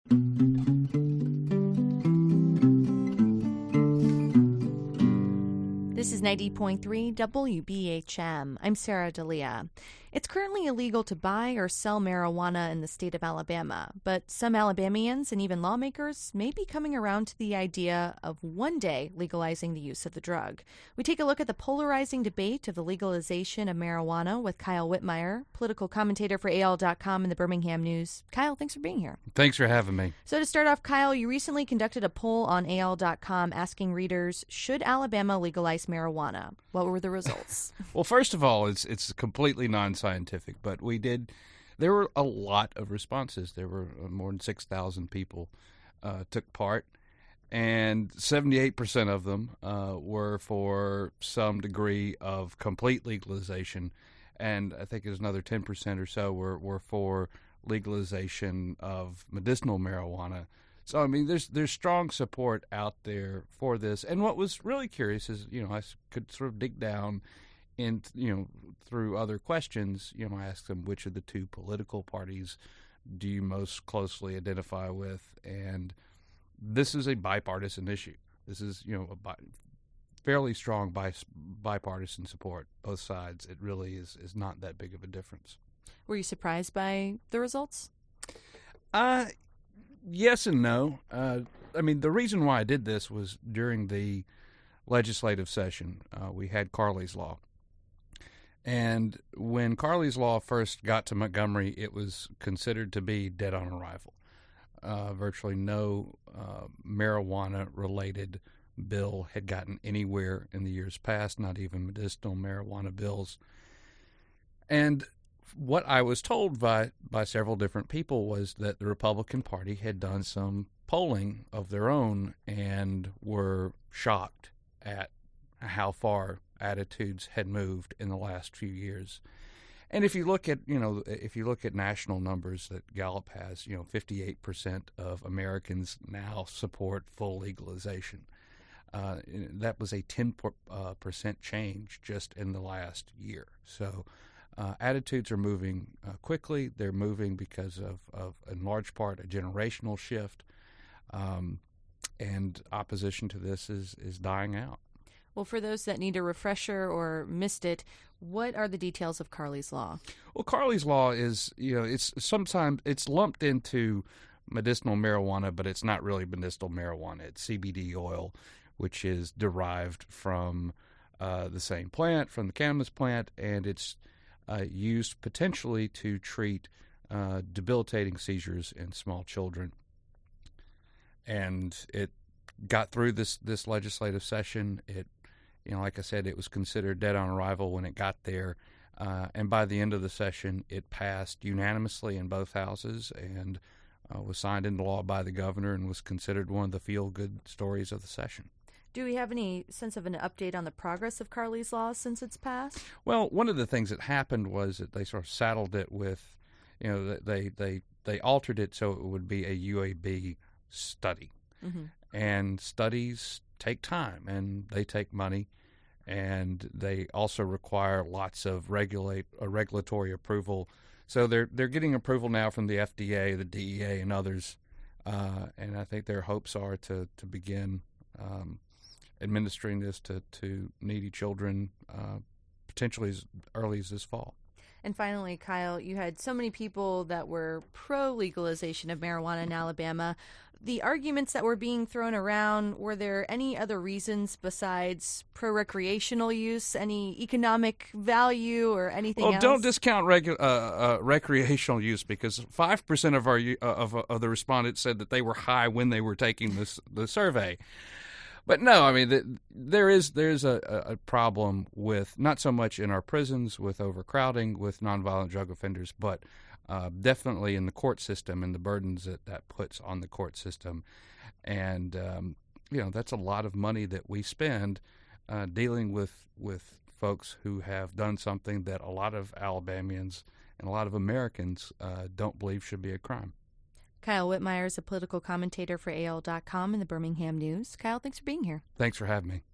This is 90.3 WBHM. I'm Sarah D'Elia. It's currently illegal to buy or sell marijuana in the state of Alabama, but some Alabamians and even lawmakers may be coming around to the idea of one day legalizing the use of the drug. We take a look at the polarizing debate of the legalization of marijuana with Kyle Whitmire, political commentator for AL.com and the Birmingham News. Kyle, thanks for being here. Thanks for having me. So to start off, Kyle, you recently conducted a poll on AL.com asking readers, should Alabama legalize marijuana? What were the results? Well, first of all, it's completely non-scientific, but there were a lot of responses. There were more than 6,000 people took part, and 78% of them were for some degree of complete legalization, and I think there's another 10% or so were for legalization of medicinal marijuana. So, I mean, there's strong support out there for this. And what was really curious is, I could sort of dig down in, through other questions. I asked them, which of the two political parties do you most closely identify with? And this is a bipartisan issue. This is, a fairly strong bipartisan support, both sides. It really is not that big of a difference. Were you surprised by the results? Yes and no. I mean, the reason why I did this was during the legislative session. We had Carley's Law. And when Carley's Law first got to Montgomery, it was considered to be dead on arrival. Virtually no marijuana-related bill had gotten anywhere in the years past, not even medicinal marijuana bills. And what I was told by several different people was that the Republican Party had done some polling of their own and were shocked at how far attitudes had moved in the last few years. And if you look at national numbers that Gallup has, 58% of Americans now support full legalization. That was a 10% change just in the last year. So attitudes are moving quickly. They're moving because of, in large part, a generational shift, and opposition to this is dying out. Well, for those that need a refresher or missed it, what are the details of Carley's Law? Well, Carley's Law is, it's sometimes it's lumped into medicinal marijuana, but it's not really medicinal marijuana. It's CBD oil, which is derived from the same plant, from the cannabis plant, and it's used potentially to treat debilitating seizures in small children. And it got through this legislative session. It, like I said, it was considered dead on arrival when it got there. And by the end of the session, it passed unanimously in both houses and was signed into law by the governor and was considered one of the feel-good stories of the session. Do we have any sense of an update on the progress of Carley's Law since it's passed? Well, one of the things that happened was that they sort of saddled it with, they altered it so it would be a UAB study. Mm-hmm. And studies take time and they take money, and they also require lots of regulatory approval. So they're getting approval now from the FDA, the DEA, and others, and I think their hopes are to begin administering this to needy children potentially as early as this fall. And finally, Kyle, you had so many people that were pro-legalization of marijuana in Alabama. The arguments that were being thrown around, were there any other reasons besides pro-recreational use, any economic value or anything else? Well, don't discount recreational use, because 5% of the respondents said that they were high when they were taking the survey. But no, I mean, there's a problem with, not so much in our prisons with overcrowding with nonviolent drug offenders, but definitely in the court system and the burdens that puts on the court system. And, that's a lot of money that we spend dealing with folks who have done something that a lot of Alabamians and a lot of Americans don't believe should be a crime. Kyle Whitmire is a political commentator for AL.com and the Birmingham News. Kyle, thanks for being here. Thanks for having me.